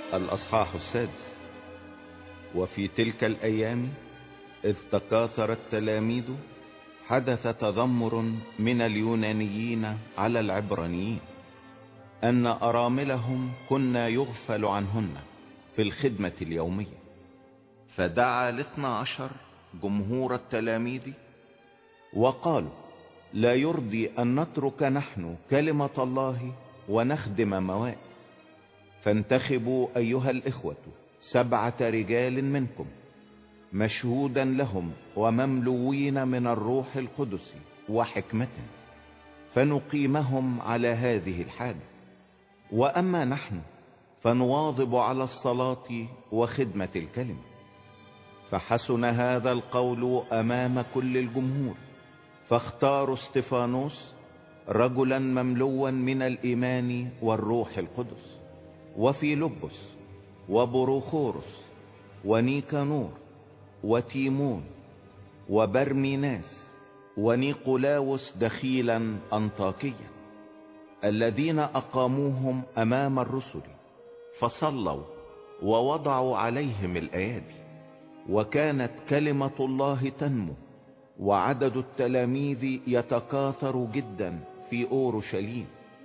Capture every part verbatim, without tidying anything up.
الأصحاح السادس. وفي تلك الأيام إذ تكاثر التلاميذ حدث تذمر من اليونانيين على العبرانيين أن أراملهم كنا يغفل عنهن في الخدمة اليومية. فدعا الاثنى عشر جمهور التلاميذ وقالوا: لا يرضي أن نترك نحن كلمة الله ونخدم موائد، فانتخبوا أيها الإخوة سبعة رجال منكم مشهودا لهم ومملوين من الروح القدس وحكمة، فنقيمهم على هذه الحاجة. وأما نحن فنواظب على الصلاة وخدمة الكلمة. فحسن هذا القول أمام كل الجمهور، فاختاروا استفانوس رجلا مملوا من الإيمان والروح القدس، وفيلبس وبروخورس ونيكانور وتيمون وبرميناس ونيقولاوس دخيلا أنطاكيا، الذين أقاموهم أمام الرسل، فصلوا ووضعوا عليهم الأيادي. وكانت كلمة الله تنمو، وعدد التلاميذ يتكاثر جدا في أورشليم،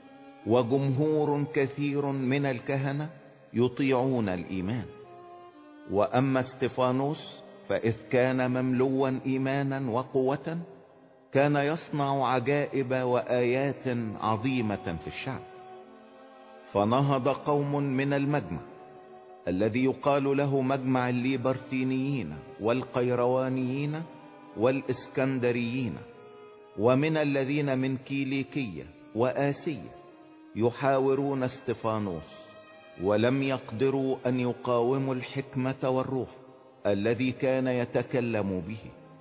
وجمهور كثير من الكهنة يطيعون الإيمان. وأما استفانوس فإذ كان مملوا إيمانا وقوة كان يصنع عجائب وآيات عظيمة في الشعب. فنهض قوم من المجمع الذي يقال له مجمع الليبرتينيين والقيروانيين والإسكندريين، ومن الذين من كيليكية وآسية، يحاورون استفانوس، ولم يقدروا أن يقاوموا الحكمة والروح الذي كان يتكلم به.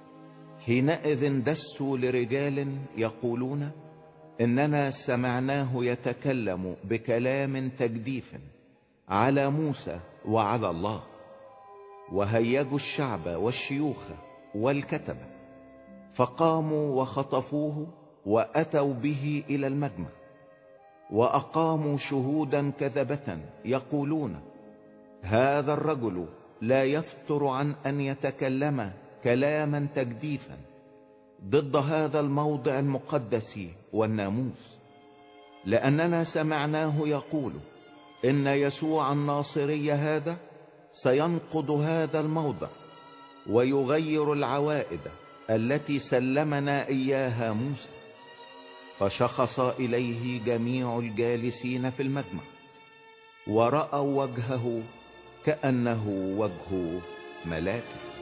حينئذ دسوا لرجال يقولون: إننا سمعناه يتكلم بكلام تجديف على موسى وعلى الله. وهيجوا الشعب والشيوخ والكتبة، فقاموا وخطفوه وأتوا به إلى المجمع، وأقاموا شهودا كذبة يقولون: هذا الرجل لا يفتر عن أن يتكلم كلاما تجديفا ضد هذا الموضع المقدس والناموس، لأننا سمعناه يقول إن يسوع الناصري هذا سينقض هذا الموضع ويغير العوائد التي سلمنا إياها موسى. فشخص إليه جميع الجالسين في المجمع، ورأوا وجهه كأنه وجه ملاك.